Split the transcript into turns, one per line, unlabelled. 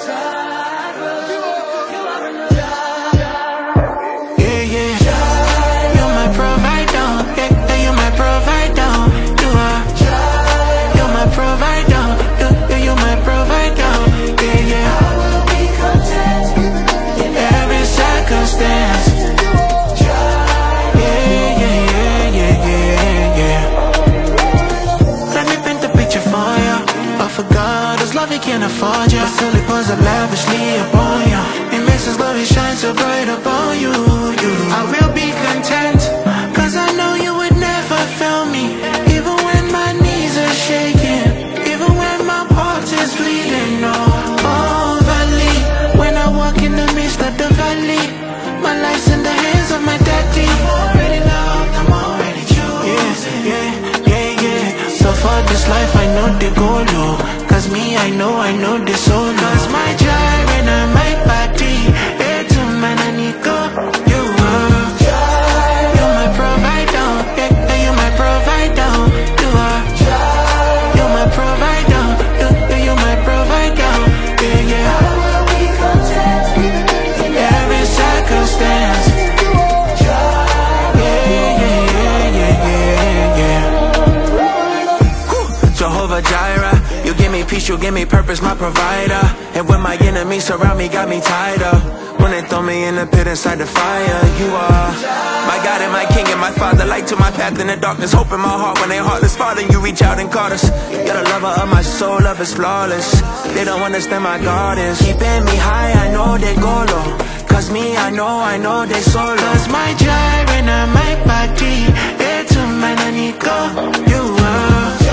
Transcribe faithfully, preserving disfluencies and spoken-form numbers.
Yeah, yeah. You're my provider. Yeah, yeah, you're my provider. You are. You're my provider. Yeah, yeah, you're my provider. Yeah, yeah. I will be content in every circumstance. Yeah, yeah, yeah, yeah, yeah, yeah. Let me paint the picture for you. But for God, His love He can't afford you. Still He pours up lavishly upon you. He makes His love He shine so bright upon you. You, I will be content, 'cause I know You would never fail me. Even when my knees are shaking, even when my heart is bleeding. Oh, oh, valley, when I walk in the midst of the valley, my life's in the hands of my daddy. I'm already loved, I'm already chosen. Yeah, yeah, yeah, yeah. So for this life I know the goal, oh. 'Cause me, I know, I know the soul. 'Cause my joy and I my body, it's a man I need go. You are. You're my provider. Yeah, yeah, you're my provider. You are. You're my provider. Yeah, yeah, you're my provider. Yeah, yeah. I will be content in every circumstance. Yeah, yeah, yeah, yeah, yeah, yeah. Jehovah Jireh, You give me peace, You give me purpose, my provider. And when my enemies surround me, got me tied up. When they throw me in the pit inside the fire, You are my God and my King and my Father. Light to my path in the darkness, hope in my heart when they heartless. Father, You reach out and caught us. You're the lover of my soul, love is flawless. They don't understand my God is keeping me high, I know they go low. 'Cause me, I know, I know they solo. 'Cause my joy and I my body, it's a man I need go. You are.